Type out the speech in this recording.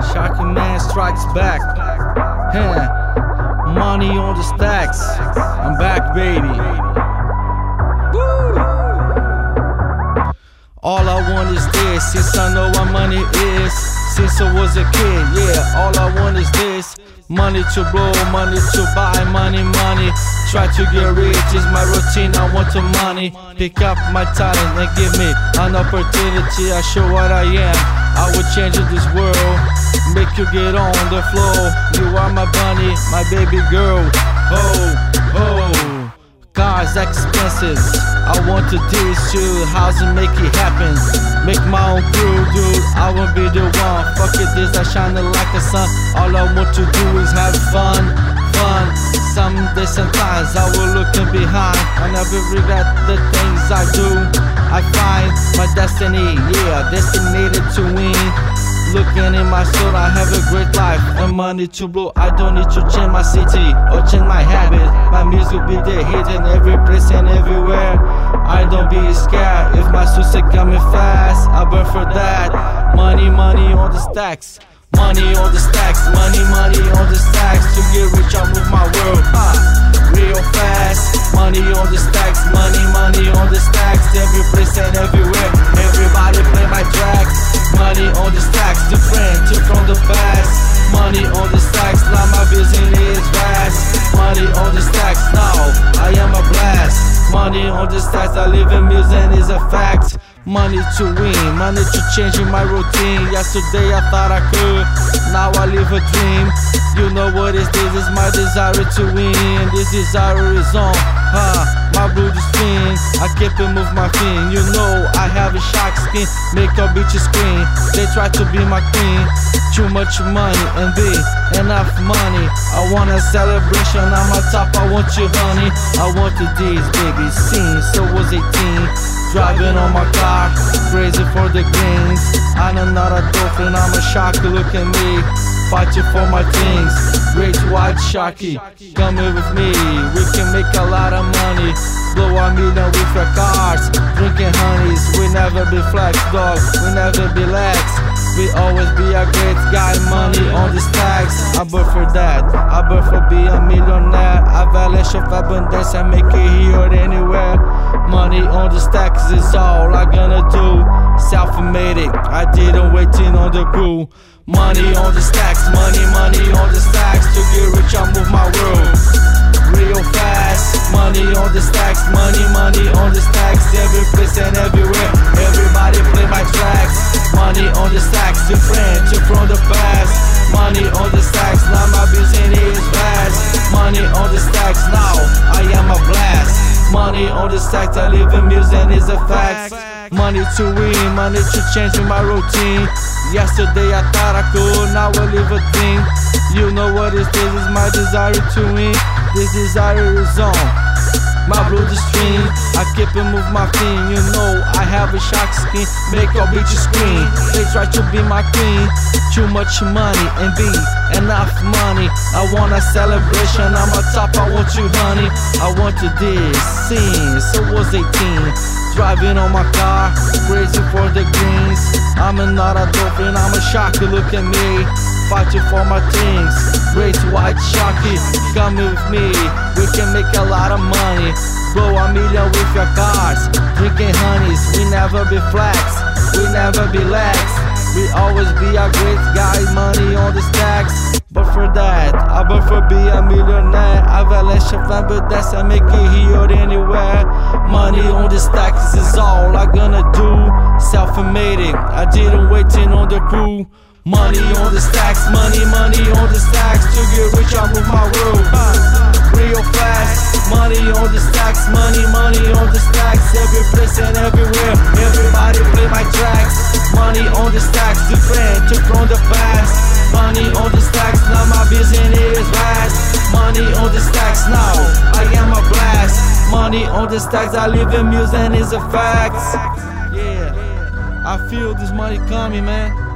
Shocky Man strikes back. Money on the stacks. I'm back, baby. Woo! All I want is this, since I know what money is. Since I was a kid, yeah, all I want is this. Money to blow, money to buy, money. Try to get rich is my routine, I want the money. Pick up my talent and give me an opportunity. I show what I am, I will change this world. Make you get on the floor. You are my bunny, my baby girl. Oh, cars expensive, I want to teach you how to make it happen. Make my own crew, dude, I won't be the one. Fuck it, this I shining like a sun. All I want to do is have fun. Some days, sometimes I will looking behind. I never regret the things I do. I find my destiny, yeah, destined to win. Looking in my soul, I have a great life and money to blow. I don't need to change my city or change my habit. My music be the hit in every place and everywhere. I don't be scared if my success coming fast. I burn for that. Money on the stacks. Money on the stacks. Money on the stacks. To get rich, I move my world real fast. Money on the stacks. Money on the stacks. Every place and everywhere. Everybody play my track. Money on the stacks, different from the past. Money on the stacks, now my vision is vast. Money on the stacks, now I am a blast. Money on the stacks, I live in music is a fact. Money to win, money to change my routine. Yesterday I thought I could, now I live a dream. You know what is this is my desire to win. This desire is on, my blood is thin. I keep it move my thing. You know I have a shark skin, make a bitch scream. They try to be my queen. Too much money and be enough money. I want a celebration, I'm on top, I want you honey. I wanted this baby scene, so was 18. Driving on my car, crazy for the greens. I'm not a dolphin, I'm a shark, look at me. Fighting for my things, great white sharky. Come here with me, we can make a lot of money. Blow $1 million with your cars, drinking honeys. We never be flex, dog, we never be lax. We always be a great guy, money on the stacks. I burn for that, I burn for be a millionaire. Avalanche of abundance, I make it here or anywhere. Money on the stacks is all I gonna do. Self-made it, I didn't waiting on the crew. Money on the stacks, money on the stacks. To get rich, I move my world real fast. Money on the stacks, money on the stacks. Every place and everywhere, everybody play my tracks. Money on the stacks, different from the past. Money on the stacks, now my business is vast. Money on the stacks, now I am a blast. Money on the stacks, I live in music is a fact. Money to win, money to change my routine. Yesterday I thought I could, now I live a dream. You know what is this is my desire to win. This desire is on my blood stream. I keep it move my thing. You know I have a shark skin, make a bitch scream. They try to be my queen. Too much money and be enough money. I want a celebration, I'm on top, I want you honey. I want to this scene, so was 18. Driving on my car, crazy for the greens. I'm not a dolphin, I'm a shark, look at me. Fighting for my things, great white sharky. Come with me, we can make a lot of money. Blow $1 million with your cars, drinking honeys. We never be flex, we never be lax. We always be a great guy, money on the stacks. But for that, I burn for be a millionaire. Avalanche of abundance, I make it here or anywhere. Money on the stacks is all I gonna do. Self-made it, I didn't waiting on the crew. Money on the stacks, money on the stacks. To get rich, I move my world real fast. Money on the stacks, money on the stacks. Every place and everywhere, everybody play my tracks. Money on the stacks, different from the past. Money on the stacks, now my business is vast. Money on the stacks, now I am a blast. Money on the stacks, I live in music is a fact. Yeah, I feel this money coming, man.